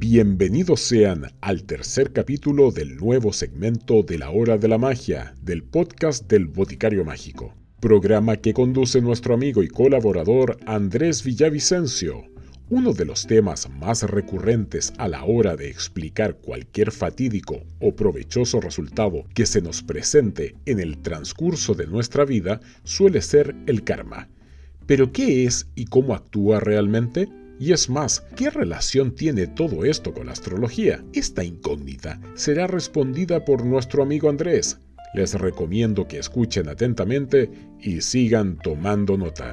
Bienvenidos sean al tercer capítulo del nuevo segmento de la Hora de la Magia del podcast del Boticario Mágico, programa que conduce nuestro amigo y colaborador Andrés Villavicencio. Uno de los temas más recurrentes a la hora de explicar cualquier fatídico o provechoso resultado que se nos presente en el transcurso de nuestra vida suele ser el karma. ¿Pero qué es y cómo actúa realmente? Y es más, ¿qué relación tiene todo esto con la astrología? Esta incógnita será respondida por nuestro amigo Andrés. Les recomiendo que escuchen atentamente y sigan tomando nota.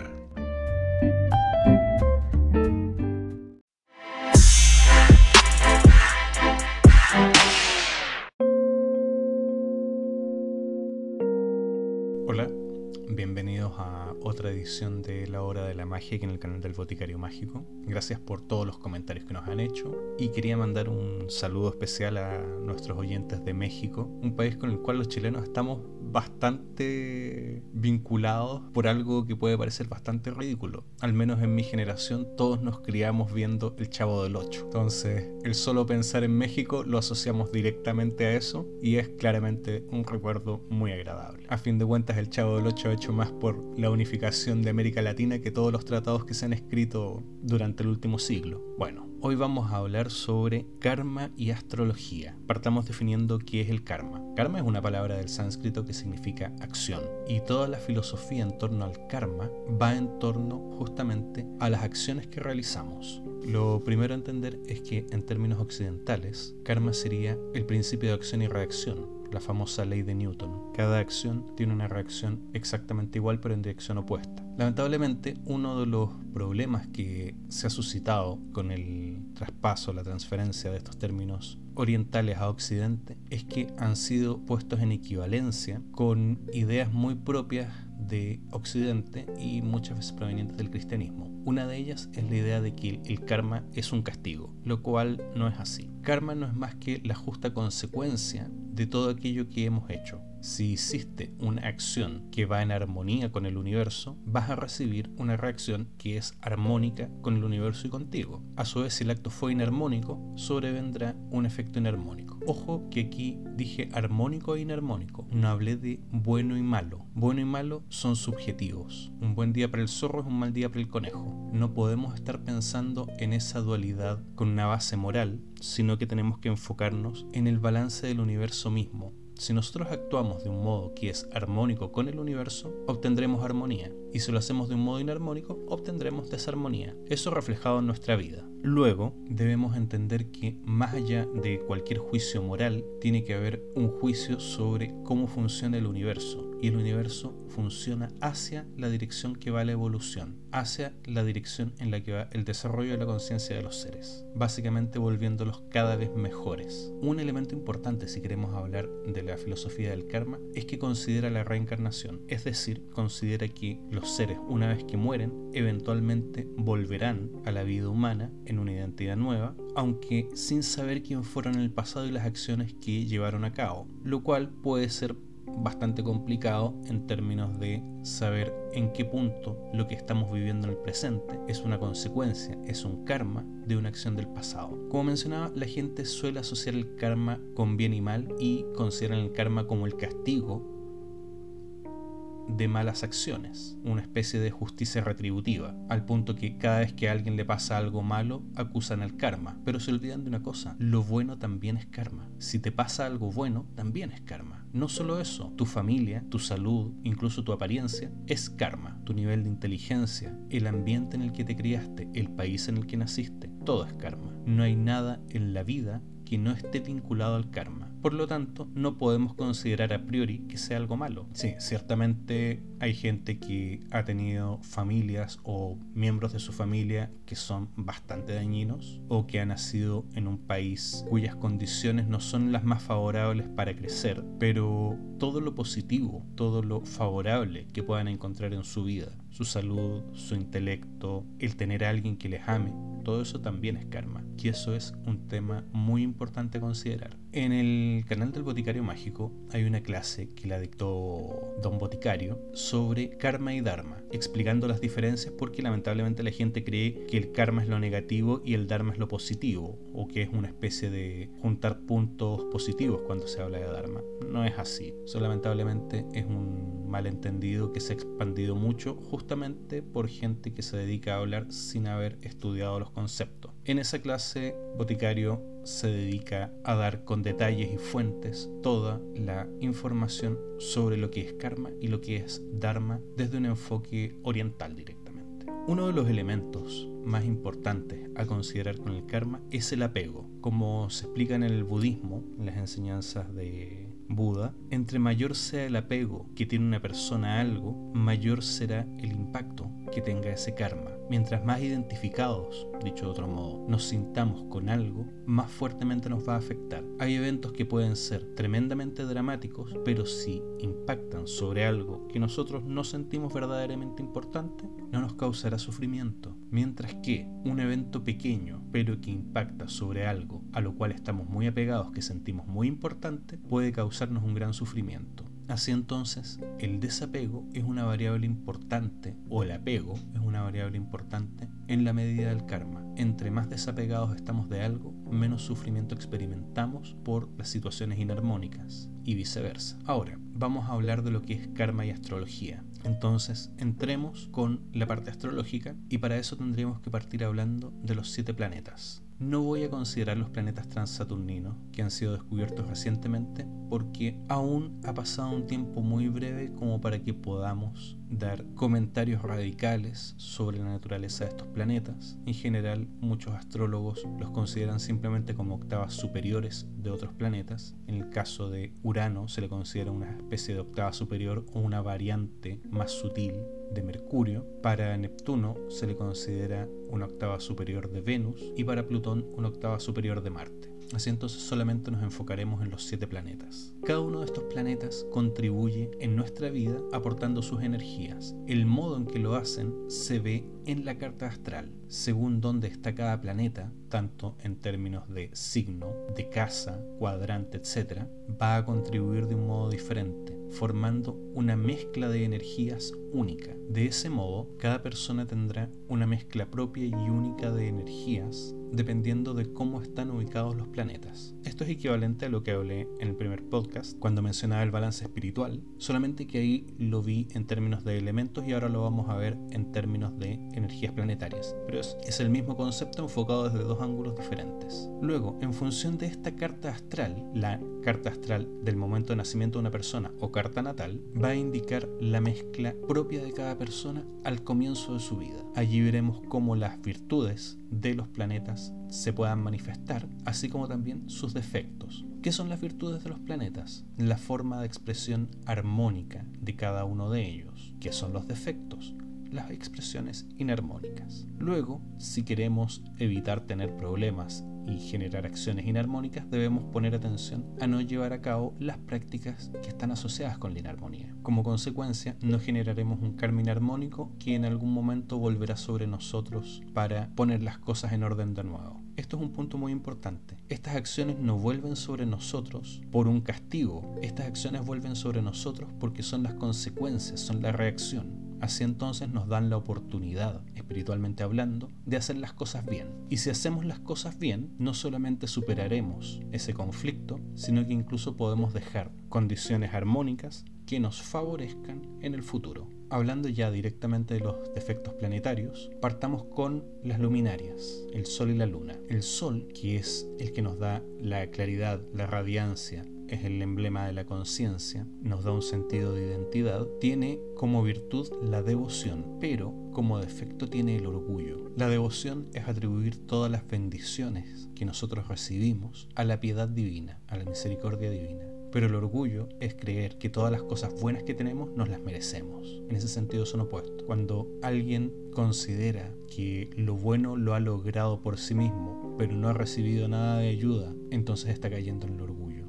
Hola, bienvenidos a otra edición de La Hora de la Magia aquí en el canal del Boticario Mágico. Gracias por todos los comentarios que nos han hecho y quería mandar un saludo especial a nuestros oyentes de México, un país con el cual los chilenos estamos bastante vinculados por algo que puede parecer bastante ridículo. Al menos en mi generación todos nos criamos viendo El Chavo del Ocho. Entonces, el solo pensar en México lo asociamos directamente a eso y es claramente un recuerdo muy agradable. A fin de cuentas, El Chavo del Ocho ha hecho más por la unificación de América Latina que todos los tratados que se han escrito durante el último siglo. Bueno, hoy vamos a hablar sobre karma y astrología. Partamos definiendo qué es el karma. Karma es una palabra del sánscrito que significa acción, y toda la filosofía en torno al karma va en torno justamente a las acciones que realizamos. Lo primero a entender es que en términos occidentales, karma sería el principio de acción y reacción, la famosa ley de Newton. Cada acción tiene una reacción exactamente igual pero en dirección opuesta. Lamentablemente, uno de los problemas que se ha suscitado con el traspaso, la transferencia de estos términos orientales a Occidente es que han sido puestos en equivalencia con ideas muy propias de Occidente y muchas veces provenientes del cristianismo. Una de ellas es la idea de que el karma es un castigo, lo cual no es así. Karma no es más que la justa consecuencia de todo aquello que hemos hecho. Si hiciste una acción que va en armonía con el universo, vas a recibir una reacción que es armónica con el universo y contigo. A su vez, si el acto fue inarmónico, sobrevendrá un efecto inarmónico. Ojo que aquí dije armónico e inarmónico, no hablé de bueno y malo. Bueno y malo son subjetivos. Un buen día para el zorro es un mal día para el conejo. No podemos estar pensando en esa dualidad con una base moral, sino que tenemos que enfocarnos en el balance del universo mismo. Si nosotros actuamos de un modo que es armónico con el universo, obtendremos armonía. Y si lo hacemos de un modo inarmónico, obtendremos desarmonía. Eso reflejado en nuestra vida. Luego, debemos entender que más allá de cualquier juicio moral, tiene que haber un juicio sobre cómo funciona el universo. Y el universo funciona hacia la dirección que va la evolución, hacia la dirección en la que va el desarrollo de la conciencia de los seres, básicamente volviéndolos cada vez mejores. Un elemento importante si queremos hablar de la filosofía del karma es que considera la reencarnación, es decir, considera que los seres, una vez que mueren, eventualmente volverán a la vida humana en una identidad nueva, aunque sin saber quién fueron en el pasado y las acciones que llevaron a cabo, lo cual puede ser bastante complicado en términos de saber en qué punto lo que estamos viviendo en el presente es una consecuencia, es un karma de una acción del pasado. Como mencionaba, la gente suele asociar el karma con bien y mal y consideran el karma como el castigo de malas acciones, una especie de justicia retributiva, al punto que cada vez que a alguien le pasa algo malo, acusan al karma. Pero se olvidan de una cosa, lo bueno también es karma. Si te pasa algo bueno, también es karma. No solo eso, tu familia, tu salud, incluso tu apariencia, es karma. Tu nivel de inteligencia, el ambiente en el que te criaste, el país en el que naciste, todo es karma. No hay nada en la vida que no esté vinculado al karma. Por lo tanto, no podemos considerar a priori que sea algo malo. Sí, ciertamente hay gente que ha tenido familias o miembros de su familia que son bastante dañinos o que ha nacido en un país cuyas condiciones no son las más favorables para crecer, pero todo lo positivo, todo lo favorable que puedan encontrar en su vida, su salud, su intelecto, el tener a alguien que les ame, todo eso también es karma. Y eso es un tema muy importante a considerar. En el canal del Boticario Mágico hay una clase que la dictó Don Boticario sobre karma y dharma, explicando las diferencias porque lamentablemente la gente cree que el karma es lo negativo y el dharma es lo positivo, o que es una especie de juntar puntos positivos cuando se habla de dharma. No es así, eso lamentablemente es un malentendido que se ha expandido mucho justamente por gente que se dedica a hablar sin haber estudiado los conceptos. En esa clase, Boticario se dedica a dar con detalles y fuentes toda la información sobre lo que es karma y lo que es dharma desde un enfoque oriental directamente. Uno de los elementos más importantes a considerar con el karma es el apego. Como se explica en el budismo, en las enseñanzas de Buda, entre mayor sea el apego que tiene una persona a algo, mayor será el impacto que tenga ese karma. Mientras más identificados, dicho de otro modo, nos sintamos con algo, más fuertemente nos va a afectar. Hay eventos que pueden ser tremendamente dramáticos, pero si impactan sobre algo que nosotros no sentimos verdaderamente importante, no nos causará sufrimiento. Mientras que un evento pequeño, pero que impacta sobre algo a lo cual estamos muy apegados, que sentimos muy importante, puede causarnos un gran sufrimiento. Así entonces, el desapego es una variable importante, o el apego es una variable importante en la medida del karma. Entre más desapegados estamos de algo, menos sufrimiento experimentamos por las situaciones inarmónicas y viceversa. Ahora, vamos a hablar de lo que es karma y astrología. Entonces, entremos con la parte astrológica y para eso tendríamos que partir hablando de los 7 planetas. No voy a considerar los planetas transaturninos que han sido descubiertos recientemente porque aún ha pasado un tiempo muy breve como para que podamos dar comentarios radicales sobre la naturaleza de estos planetas. En general, muchos astrólogos los consideran simplemente como octavas superiores de otros planetas. En el caso de Urano se le considera una especie de octava superior o una variante más sutil de Mercurio. Para Neptuno se le considera una octava superior de Venus y para Plutón una octava superior de Marte. Así entonces solamente nos enfocaremos en los 7 planetas. Cada uno de estos planetas contribuye en nuestra vida aportando sus energías. El modo en que lo hacen se ve en la carta astral. Según dónde está cada planeta, tanto en términos de signo, de casa, cuadrante, etc., va a contribuir de un modo diferente, formando una mezcla de energías única. De ese modo, cada persona tendrá una mezcla propia y única de energías dependiendo de cómo están ubicados los planetas. Esto es equivalente a lo que hablé en el primer podcast cuando mencionaba el balance espiritual, solamente que ahí lo vi en términos de elementos y ahora lo vamos a ver en términos de energías planetarias. Pero es el mismo concepto enfocado desde 2 ángulos diferentes. Luego, en función de esta carta astral, la carta astral del momento de nacimiento de una persona o carta natal, va a indicar la mezcla propia de cada persona al comienzo de su vida. Allí veremos cómo las virtudes de los planetas se puedan manifestar, así como también sus defectos. ¿Qué son las virtudes de los planetas? La forma de expresión armónica de cada uno de ellos. ¿Qué son los defectos? Las expresiones inarmónicas. Luego, si queremos evitar tener problemas y generar acciones inarmónicas, debemos poner atención a no llevar a cabo las prácticas que están asociadas con la inarmonía. Como consecuencia, no generaremos un karma inarmónico que en algún momento volverá sobre nosotros para poner las cosas en orden de nuevo. Esto es un punto muy importante. Estas acciones no vuelven sobre nosotros por un castigo. Estas acciones vuelven sobre nosotros porque son las consecuencias, son la reacción. Así entonces nos dan la oportunidad, espiritualmente hablando, de hacer las cosas bien. Y si hacemos las cosas bien, no solamente superaremos ese conflicto, sino que incluso podemos dejar condiciones armónicas que nos favorezcan en el futuro. Hablando ya directamente de los defectos planetarios, partamos con las luminarias, el Sol y la Luna. El Sol, que es el que nos da la claridad, la radiancia, es el emblema de la conciencia, nos da un sentido de identidad, tiene como virtud la devoción, pero como defecto tiene el orgullo. La devoción es atribuir todas las bendiciones que nosotros recibimos a la piedad divina, a la misericordia divina. Pero el orgullo es creer que todas las cosas buenas que tenemos nos las merecemos. En ese sentido son opuestos. Cuando alguien considera que lo bueno lo ha logrado por sí mismo, pero no ha recibido nada de ayuda, entonces está cayendo en el orgullo.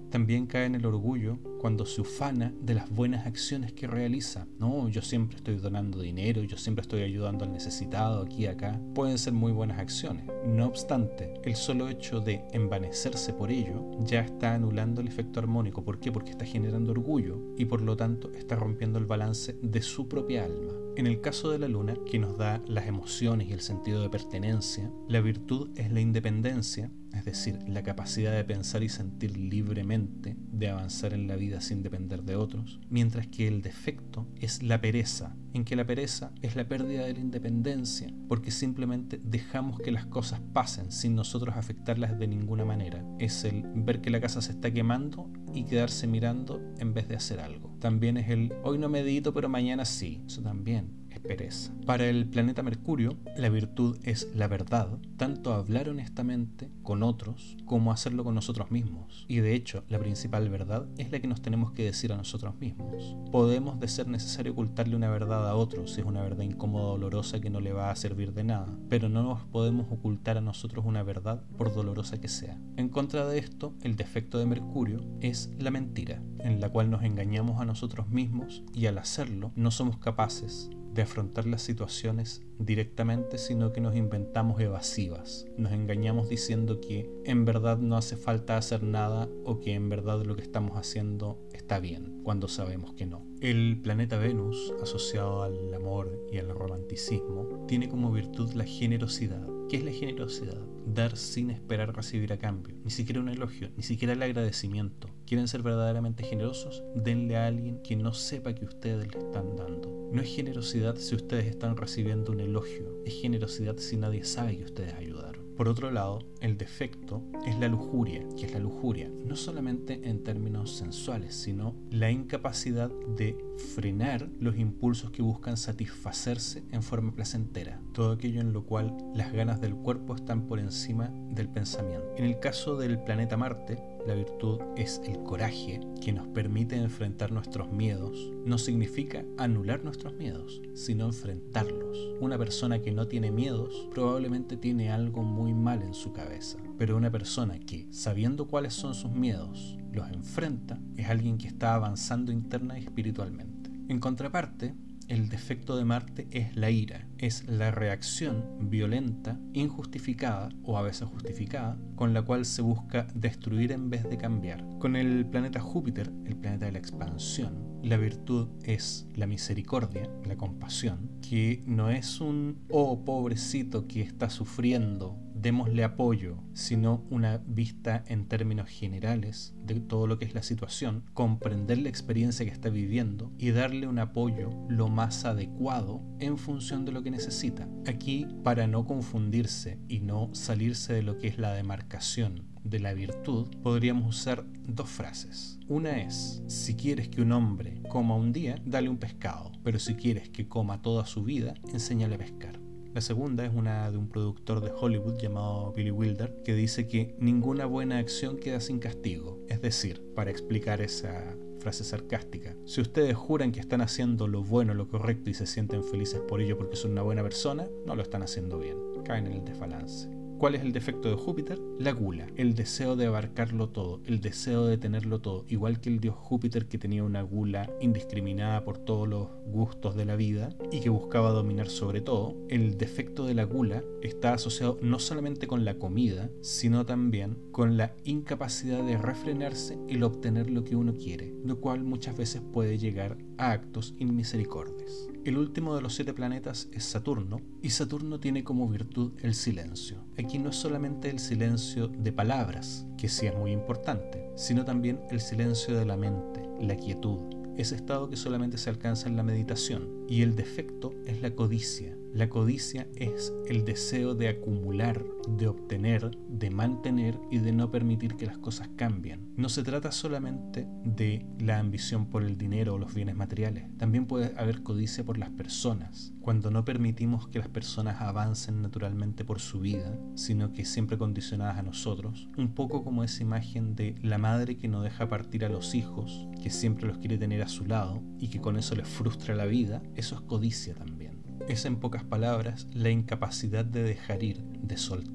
También cae en el orgullo cuando se ufana de las buenas acciones que realiza. No, yo siempre estoy donando dinero, yo siempre estoy ayudando al necesitado aquí y acá. Pueden ser muy buenas acciones. No obstante, el solo hecho de envanecerse por ello ya está anulando el efecto armónico. ¿Por qué? Porque está generando orgullo y por lo tanto está rompiendo el balance de su propia alma. En el caso de la luna, que nos da las emociones y el sentido de pertenencia, la virtud es la independencia, es decir, la capacidad de pensar y sentir libremente, de avanzar en la vida sin depender de otros, mientras que el defecto es la pereza, en que la pereza es la pérdida de la independencia, porque simplemente dejamos que las cosas pasen sin nosotros afectarlas de ninguna manera. Es el ver que la casa se está quemando y quedarse mirando en vez de hacer algo. También es el hoy no medito pero mañana sí. Eso también es pereza. Para el planeta Mercurio, la virtud es la verdad, tanto hablar honestamente con otros como hacerlo con nosotros mismos. Y de hecho, la principal verdad es la que nos tenemos que decir a nosotros mismos. Podemos, de ser necesario, ocultarle una verdad a otro si es una verdad incómoda o dolorosa que no le va a servir de nada, pero no nos podemos ocultar a nosotros una verdad por dolorosa que sea. En contra de esto, el defecto de Mercurio es la mentira, en la cual nos engañamos a nosotros mismos y al hacerlo no somos capaces de afrontar las situaciones directamente, sino que nos inventamos evasivas. Nos engañamos diciendo que en verdad no hace falta hacer nada o que en verdad lo que estamos haciendo está bien, cuando sabemos que no. El planeta Venus, asociado al amor y al romanticismo, tiene como virtud la generosidad. ¿Qué es la generosidad? Dar sin esperar recibir a cambio. Ni siquiera un elogio, ni siquiera el agradecimiento. ¿Quieren ser verdaderamente generosos? Denle a alguien que no sepa que ustedes le están dando. No es generosidad si ustedes están recibiendo un elogio. Es generosidad si nadie sabe que ustedes ayudaron. Por otro lado, el defecto es la lujuria. ¿Qué es la lujuria? No solamente en términos sensuales, sino la incapacidad de frenar los impulsos que buscan satisfacerse en forma placentera. Todo aquello en lo cual las ganas del cuerpo están por encima del pensamiento. En el caso del planeta Marte, la virtud es el coraje que nos permite enfrentar nuestros miedos. No significa anular nuestros miedos, sino enfrentarlos. Una persona que no tiene miedos probablemente tiene algo muy mal en su cabeza. Pero una persona que, sabiendo cuáles son sus miedos, los enfrenta, es alguien que está avanzando interna y espiritualmente. En contraparte, el defecto de Marte es la ira, es la reacción violenta, injustificada o a veces justificada, con la cual se busca destruir en vez de cambiar. Con el planeta Júpiter, el planeta de la expansión, la virtud es la misericordia, la compasión, que no es un oh pobrecito que está sufriendo, démosle apoyo, sino una vista en términos generales de todo lo que es la situación, comprender la experiencia que está viviendo y darle un apoyo lo más adecuado en función de lo que necesita. Aquí, para no confundirse y no salirse de lo que es la demarcación de la virtud, podríamos usar dos frases. Una es: si quieres que un hombre coma un día, dale un pescado, pero si quieres que coma toda su vida, enséñale a pescar. La segunda es una de un productor de Hollywood llamado Billy Wilder, que dice que ninguna buena acción queda sin castigo. Es decir, para explicar esa frase sarcástica, si ustedes juran que están haciendo lo bueno, lo correcto y se sienten felices por ello porque son una buena persona, no lo están haciendo bien. Caen en el desbalance. ¿Cuál es el defecto de Júpiter? La gula, el deseo de abarcarlo todo, el deseo de tenerlo todo, igual que el dios Júpiter, que tenía una gula indiscriminada por todos los gustos de la vida y que buscaba dominar sobre todo. El defecto de la gula está asociado no solamente con la comida, sino también con la incapacidad de refrenarse el obtener lo que uno quiere, lo cual muchas veces puede llegar a actos inmisericordios. El último de los 7 planetas es Saturno, y Saturno tiene como virtud el silencio. Aquí no es solamente el silencio de palabras, que sí es muy importante, sino también el silencio de la mente, la quietud, ese estado que solamente se alcanza en la meditación. Y el defecto es la codicia. La codicia es el deseo de acumular, de obtener, de mantener y de no permitir que las cosas cambien. No se trata solamente de la ambición por el dinero o los bienes materiales. También puede haber codicia por las personas. Cuando no permitimos que las personas avancen naturalmente por su vida, sino que siempre condicionadas a nosotros. Un poco como esa imagen de la madre que no deja partir a los hijos, que siempre los quiere tener a su lado y que con eso les frustra la vida. Eso es codicia también. Es, en pocas palabras, la incapacidad de dejar ir, de soltar.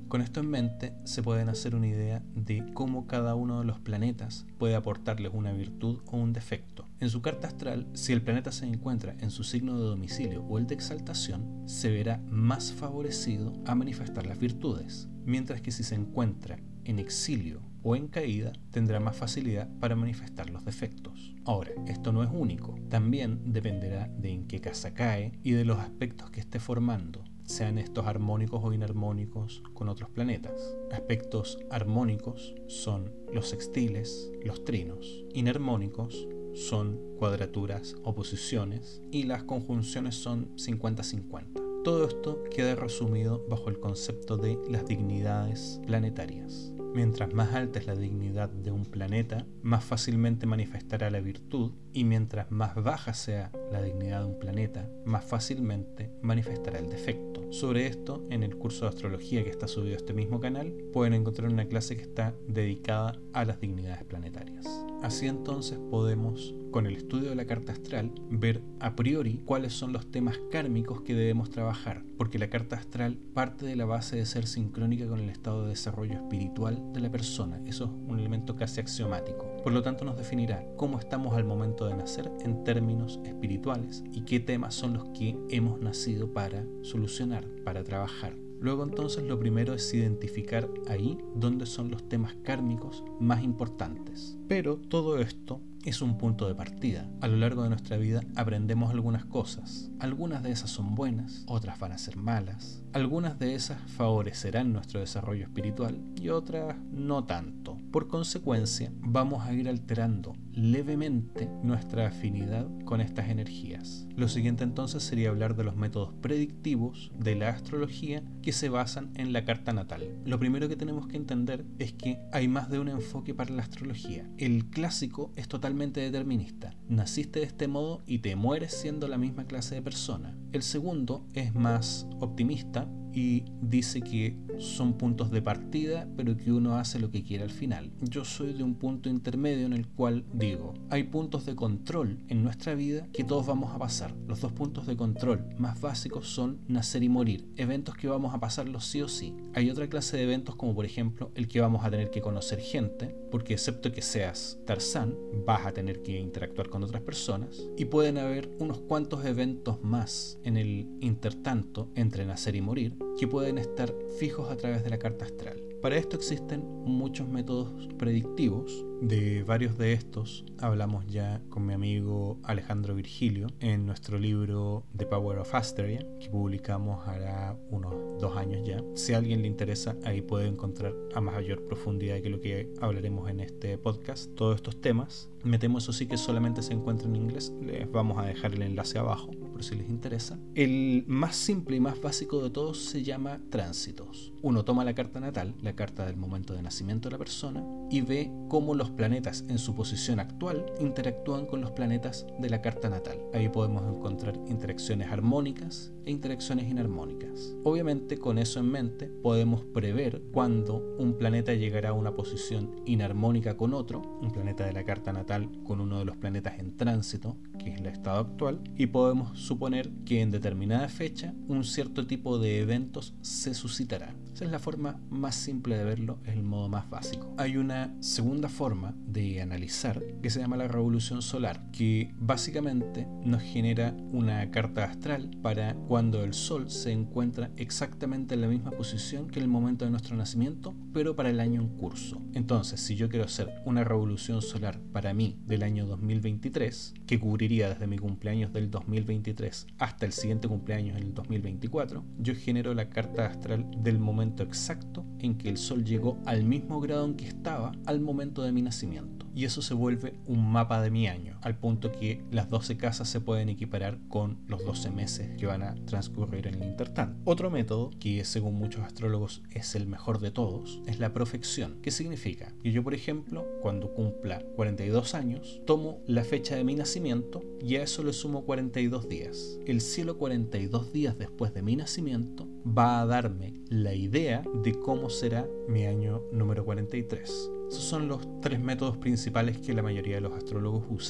Con esto en mente, se pueden hacer una idea de cómo cada uno de los planetas puede aportarles una virtud o un defecto. En su carta astral, si el planeta se encuentra en su signo de domicilio o el de exaltación, se verá más favorecido a manifestar las virtudes, mientras que si se encuentra en exilio o en caída, tendrá más facilidad para manifestar los defectos. Ahora, esto no es único, también dependerá de en qué casa cae y de los aspectos que esté formando, sean estos armónicos o inarmónicos con otros planetas. Aspectos armónicos son los sextiles, los trinos. Inarmónicos son cuadraturas, oposiciones, y las conjunciones son 50-50. Todo esto queda resumido bajo el concepto de las dignidades planetarias. Mientras más alta es la dignidad de un planeta, más fácilmente manifestará la virtud, y mientras más baja sea la dignidad de un planeta, más fácilmente manifestará el defecto. Sobre esto, en el curso de astrología que está subido a este mismo canal, pueden encontrar una clase que está dedicada a las dignidades planetarias. Así entonces podemos, con el estudio de la carta astral, ver a priori cuáles son los temas kármicos que debemos trabajar, porque la carta astral parte de la base de ser sincrónica con el estado de desarrollo espiritual de la persona. Eso es un elemento casi axiomático. Por lo tanto, nos definirá cómo estamos al momento de nacer en términos espirituales y qué temas son los que hemos nacido para solucionar, para trabajar. Luego entonces lo primero es identificar ahí dónde son los temas kármicos más importantes. Pero todo esto es un punto de partida. A lo largo de nuestra vida aprendemos algunas cosas. Algunas de esas son buenas, otras van a ser malas. Algunas de esas favorecerán nuestro desarrollo espiritual y otras no tanto. Por consecuencia, vamos a ir alterando levemente nuestra afinidad con estas energías. Lo siguiente entonces sería hablar de los métodos predictivos de la astrología que se basan en la carta natal. Lo primero que tenemos que entender es que hay más de un enfoque para la astrología. El clásico es totalmente determinista. Naciste de este modo y te mueres siendo la misma clase de persona. El segundo es más optimista y dice que son puntos de partida, pero que uno hace lo que quiere al final. Yo soy de un punto intermedio en el cual digo, hay puntos de control en nuestra vida que todos vamos a pasar. Los dos puntos de control más básicos son nacer y morir, eventos que vamos a pasarlos sí o sí. Hay otra clase de eventos como por ejemplo el que vamos a tener que conocer gente, porque excepto que seas Tarzán, vas a tener que interactuar con otras personas, y pueden haber unos cuantos eventos más en el intertanto entre nacer y morir que pueden estar fijos a través de la carta astral. Para esto existen muchos métodos predictivos. De varios de estos hablamos ya con mi amigo Alejandro Virgilio en nuestro libro The Power of Asteria, que publicamos hará unos 2 años ya. Si a alguien le interesa, ahí puede encontrar a mayor profundidad que lo que hablaremos en este podcast todos estos temas. Me temo eso sí que solamente se encuentra en inglés. Les vamos a dejar el enlace abajo por si les interesa. El más simple y más básico de todos se llama tránsitos. Uno toma la carta natal, la carta del momento de nacimiento de la persona, y ve cómo los planetas en su posición actual interactúan con los planetas de la carta natal. Ahí podemos encontrar interacciones armónicas e interacciones inarmónicas. Obviamente, con eso en mente, podemos prever cuándo un planeta llegará a una posición inarmónica con otro, un planeta de la carta natal con uno de los planetas en tránsito, que es el estado actual, y podemos suponer que en determinada fecha un cierto tipo de eventos se suscitará. Esa es la forma más simple de verlo, es el modo más básico. Hay una segunda forma de analizar que se llama la revolución solar, que básicamente nos genera una carta astral para cuando el Sol se encuentra exactamente en la misma posición que en el momento de nuestro nacimiento, pero para el año en curso. Entonces, si yo quiero hacer una revolución solar para mí del año 2023, que cubriría desde mi cumpleaños del 2023 hasta el siguiente cumpleaños en el 2024, yo genero la carta astral del momento exacto en que el Sol llegó al mismo grado en que estaba al momento de mi nacimiento. Y eso se vuelve un mapa de mi año, al punto que las 12 casas se pueden equiparar con los 12 meses que van a transcurrir en el intertanto. Otro método, que según muchos astrólogos es el mejor de todos, es la profección. ¿Qué significa? Que yo, por ejemplo, cuando cumpla 42 años, tomo la fecha de mi nacimiento y a eso le sumo 42 días. El cielo 42 días después de mi nacimiento va a darme la idea de cómo será mi año número 43. Esos son los 3 métodos principales que la mayoría de los astrólogos usan.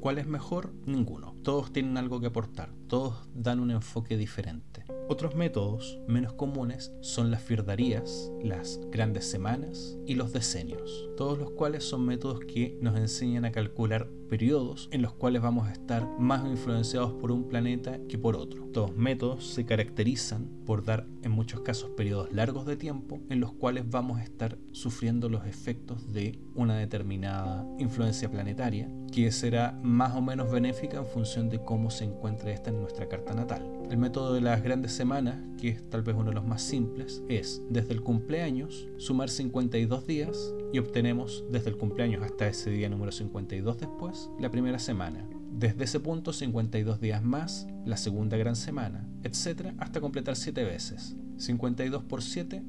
¿Cuál es mejor? Ninguno. Todos tienen algo que aportar, todos dan un enfoque diferente. Otros métodos menos comunes son las firdarías, las grandes semanas y los decenios, todos los cuales son métodos que nos enseñan a calcular periodos en los cuales vamos a estar más influenciados por un planeta que por otro. Estos métodos se caracterizan por dar en muchos casos periodos largos de tiempo en los cuales vamos a estar sufriendo los efectos de una determinada influencia planetaria que será más o menos benéfica en función de cómo se encuentre esta en nuestra carta natal. El método de las grandes semanas, que es tal vez uno de los más simples, es desde el cumpleaños sumar 52 días y obtenemos desde el cumpleaños hasta ese día número 52 después la primera semana. Desde ese punto 52 días más, la segunda gran semana, etc. hasta completar 7 veces. 52 por 7,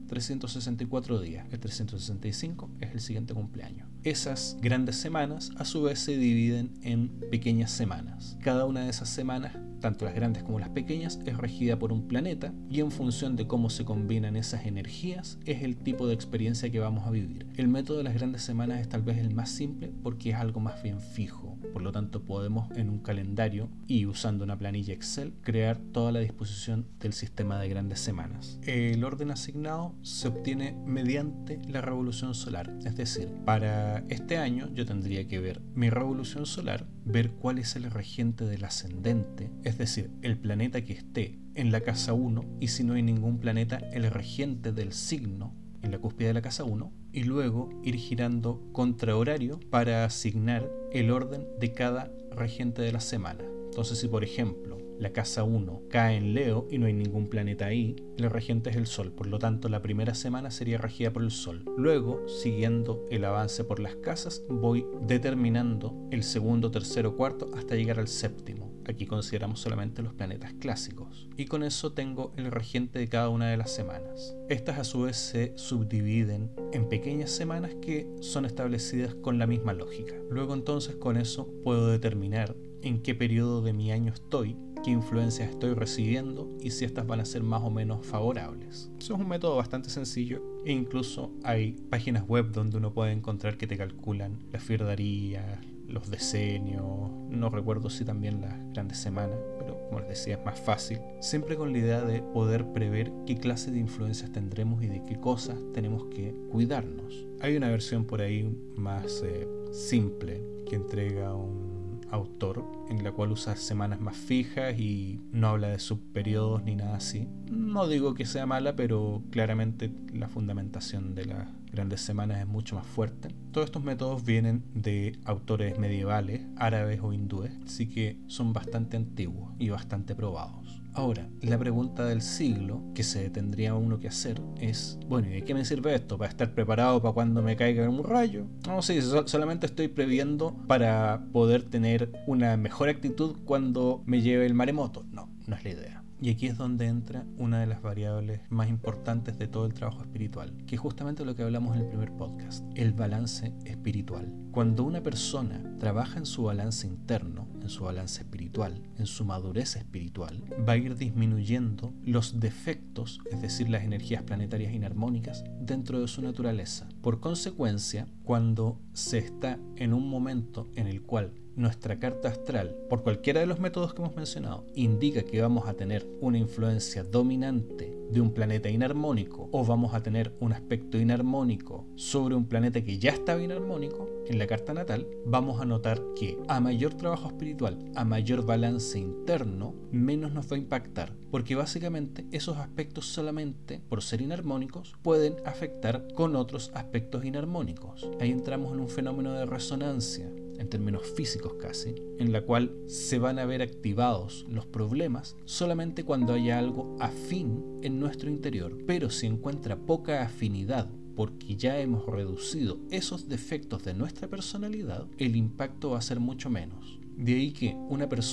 364 días. El 365 es el siguiente cumpleaños. Esas grandes semanas a su vez se dividen en pequeñas semanas. Cada una de esas semanas, tanto las grandes como las pequeñas, es regida por un planeta y en función de cómo se combinan esas energías es el tipo de experiencia que vamos a vivir. El método de las grandes semanas es tal vez el más simple porque es algo más bien fijo. Por lo tanto podemos en un calendario y usando una planilla Excel crear toda la disposición del sistema de grandes semanas. El orden asignado se obtiene mediante la revolución solar, es decir, para este año yo tendría que ver mi revolución solar, ver cuál es el regente del ascendente, es decir, el planeta que esté en la casa 1 y si no hay ningún planeta, el regente del signo en la cúspide de la casa 1 y luego ir girando contra horario para asignar el orden de cada regente de la semana. Entonces si por ejemplo la casa 1 cae en Leo y no hay ningún planeta ahí, el regente es el Sol, por lo tanto la primera semana sería regida por el Sol. Luego, siguiendo el avance por las casas, voy determinando el segundo, tercero, cuarto hasta llegar al séptimo. Aquí consideramos solamente los planetas clásicos. Y con eso tengo el regente de cada una de las semanas. Estas a su vez se subdividen en pequeñas semanas que son establecidas con la misma lógica. Luego entonces con eso puedo determinar en qué periodo de mi año estoy, qué influencias estoy recibiendo y si estas van a ser más o menos favorables. Eso es un método bastante sencillo e incluso hay páginas web donde uno puede encontrar que te calculan las firdarías, los decenios, no recuerdo si también las grandes semanas, pero como les decía es más fácil, siempre con la idea de poder prever qué clase de influencias tendremos y de qué cosas tenemos que cuidarnos. Hay una versión por ahí más simple que entrega un autor en la cual usa semanas más fijas y no habla de subperiodos ni nada así. No digo que sea mala, pero claramente la fundamentación de las grandes semanas es mucho más fuerte. Todos estos métodos vienen de autores medievales, árabes o hindúes, así que son bastante antiguos y bastante probados. Ahora, la pregunta del siglo que se tendría uno que hacer es, bueno, ¿y de qué me sirve esto? ¿Para estar preparado para cuando me caiga un rayo? No, sí, solamente estoy previendo para poder tener una mejor actitud cuando me lleve el maremoto. No, no es la idea. Y aquí es donde entra una de las variables más importantes de todo el trabajo espiritual, que es justamente lo que hablamos en el primer podcast, el balance espiritual. Cuando una persona trabaja en su balance interno, en su balance espiritual, en su madurez espiritual, va a ir disminuyendo los defectos, es decir, las energías planetarias inarmónicas, dentro de su naturaleza. Por consecuencia, cuando se está en un momento en el cual nuestra carta astral, por cualquiera de los métodos que hemos mencionado, indica que vamos a tener una influencia dominante de un planeta inarmónico o vamos a tener un aspecto inarmónico sobre un planeta que ya estaba inarmónico en la carta natal, vamos a notar que a mayor trabajo espiritual, a mayor balance interno, menos nos va a impactar, porque básicamente esos aspectos solamente por ser inarmónicos pueden afectar con otros aspectos inarmónicos. Ahí entramos en un fenómeno de resonancia, en términos físicos casi, en la cual se van a ver activados los problemas solamente cuando haya algo afín en nuestro interior. Pero si encuentra poca afinidad porque ya hemos reducido esos defectos de nuestra personalidad, el impacto va a ser mucho menos. De ahí que una persona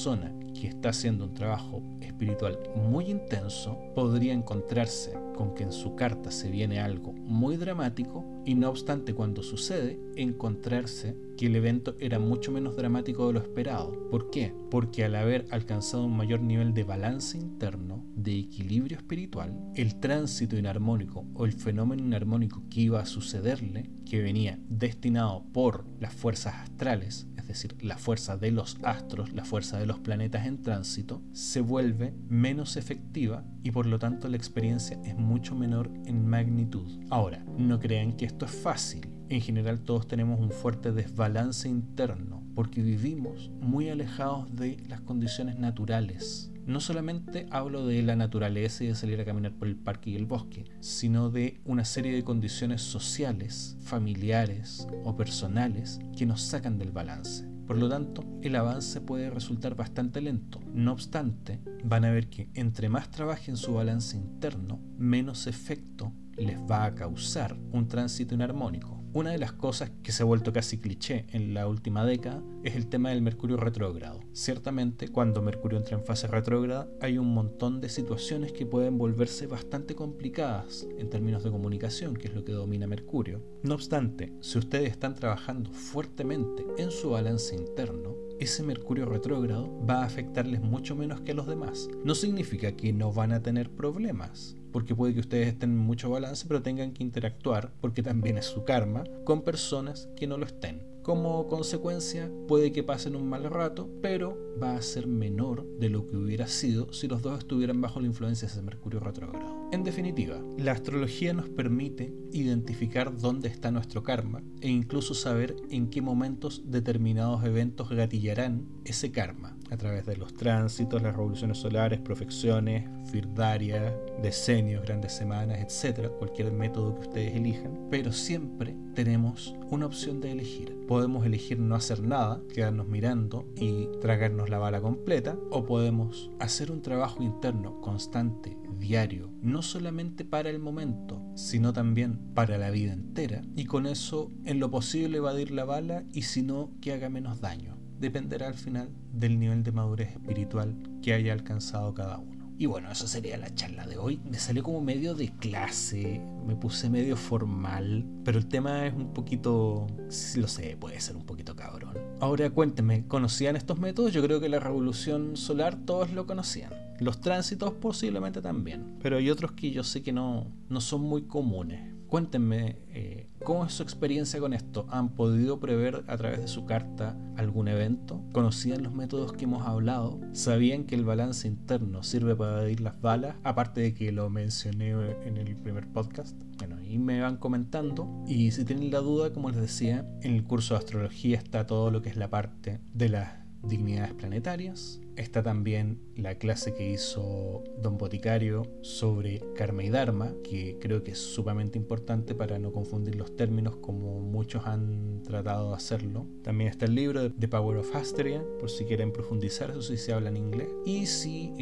que está haciendo un trabajo espiritual muy intenso podría encontrarse con que en su carta se viene algo muy dramático y no obstante cuando sucede encontrarse que el evento era mucho menos dramático de lo esperado. ¿Por qué? Porque al haber alcanzado un mayor nivel de balance interno, de equilibrio espiritual, el tránsito inarmónico o el fenómeno inarmónico que iba a sucederle, que venía destinado por las fuerzas astrales, es decir, la fuerza de los astros, la fuerza de los planetas en tránsito, se vuelve menos efectiva y por lo tanto la experiencia es mucho menor en magnitud. Ahora, no crean que esto es fácil. En general todos tenemos un fuerte desbalance interno porque vivimos muy alejados de las condiciones naturales. No solamente hablo de la naturaleza y de salir a caminar por el parque y el bosque, sino de una serie de condiciones sociales, familiares o personales que nos sacan del balance. Por lo tanto, el avance puede resultar bastante lento. No obstante, van a ver que entre más trabajen su balance interno, menos efecto les va a causar un tránsito inarmónico. Una de las cosas que se ha vuelto casi cliché en la última década es el tema del Mercurio retrógrado. Ciertamente, cuando Mercurio entra en fase retrógrada, hay un montón de situaciones que pueden volverse bastante complicadas en términos de comunicación, que es lo que domina Mercurio. No obstante, si ustedes están trabajando fuertemente en su balance interno, ese Mercurio retrógrado va a afectarles mucho menos que a los demás. No significa que no van a tener problemas, porque puede que ustedes estén en mucho balance, pero tengan que interactuar, porque también es su karma, con personas que no lo estén. Como consecuencia, puede que pasen un mal rato, pero va a ser menor de lo que hubiera sido si los dos estuvieran bajo la influencia de ese Mercurio retrógrado. En definitiva, la astrología nos permite identificar dónde está nuestro karma e incluso saber en qué momentos determinados eventos gatillarán ese karma, a través de los tránsitos, las revoluciones solares, profecciones, firdarias, decenios, grandes semanas, etc. Cualquier método que ustedes elijan, pero siempre tenemos una opción de elegir. Podemos elegir no hacer nada, quedarnos mirando y tragarnos la bala completa, o podemos hacer un trabajo interno constante, diario, no solamente para el momento, sino también para la vida entera, y con eso en lo posible evadir la bala y si no, que haga menos daño. Dependerá al final del nivel de madurez espiritual que haya alcanzado cada uno. Y bueno, eso sería la charla de hoy. Me salió como medio de clase, me puse medio formal, pero el tema es un poquito, lo sé, puede ser un poquito cabrón. Ahora cuéntenme, ¿conocían estos métodos? Yo creo que la revolución solar todos lo conocían. Los tránsitos posiblemente también, pero hay otros que yo sé que no son muy comunes. Cuéntenme, ¿cómo es su experiencia con esto? ¿Han podido prever a través de su carta algún evento? ¿Conocían los métodos que hemos hablado? ¿Sabían que el balance interno sirve para evadir las balas? Aparte de que lo mencioné en el primer podcast. Bueno, ahí me van comentando. Y si tienen la duda, como les decía, en el curso de astrología está todo lo que es la parte de las dignidades planetarias. Está también la clase que hizo Don Boticario sobre karma y dharma, que creo que es sumamente importante para no confundir los términos como muchos han tratado de hacerlo. También está el libro The Power of Asteria, por si quieren profundizar, eso sí se habla en inglés. Y si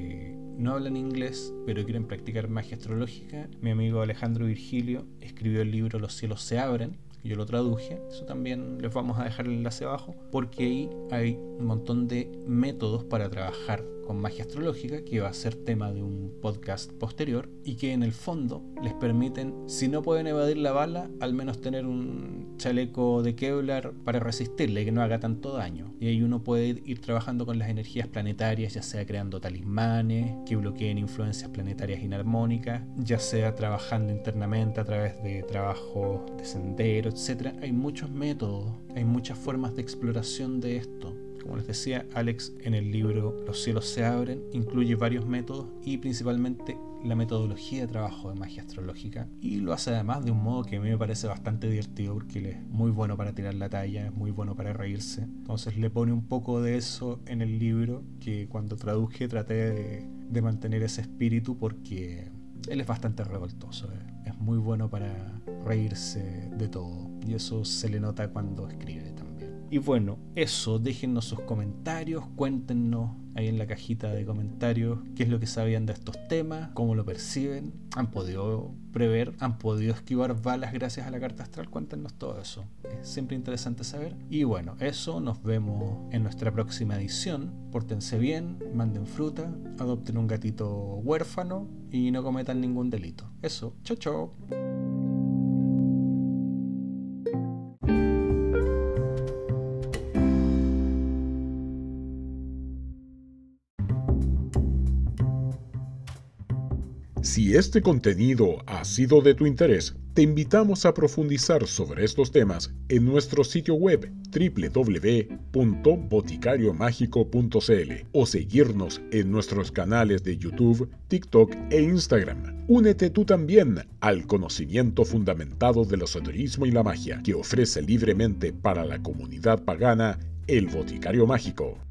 no hablan inglés pero quieren practicar magia astrológica, mi amigo Alejandro Virgilio escribió el libro Los cielos se abren. Yo lo traduje, eso también les vamos a dejar el enlace abajo, porque ahí hay un montón de métodos para trabajar con magia astrológica, que va a ser tema de un podcast posterior, y que en el fondo les permiten, si no pueden evadir la bala, al menos tener un chaleco de Kevlar para resistirle y que no haga tanto daño. Y ahí uno puede ir trabajando con las energías planetarias, ya sea creando talismanes que bloqueen influencias planetarias inarmónicas, ya sea trabajando internamente a través de trabajos de sendero, etc. Hay muchos métodos, hay muchas formas de exploración de esto. Como les decía, Alex en el libro Los cielos se abren incluye varios métodos y principalmente la metodología de trabajo de magia astrológica, y lo hace además de un modo que a mí me parece bastante divertido, porque él es muy bueno para tirar la talla, es muy bueno para reírse. Entonces le pone un poco de eso en el libro, que cuando traduje traté de mantener ese espíritu, porque él es bastante revoltoso, es muy bueno para reírse de todo, y eso se le nota cuando escribe también. Y bueno, eso, déjennos sus comentarios, cuéntenos ahí en la cajita de comentarios qué es lo que sabían de estos temas, cómo lo perciben, han podido prever, han podido esquivar balas gracias a la carta astral, cuéntenos todo eso, es siempre interesante saber. Y bueno, eso, nos vemos en nuestra próxima edición, pórtense bien, manden fruta, adopten un gatito huérfano y no cometan ningún delito. Eso, chao chao. Si este contenido ha sido de tu interés, te invitamos a profundizar sobre estos temas en nuestro sitio web www.boticariomágico.cl o seguirnos en nuestros canales de YouTube, TikTok e Instagram. Únete tú también al conocimiento fundamentado del esoterismo y la magia que ofrece libremente para la comunidad pagana el Boticario Mágico.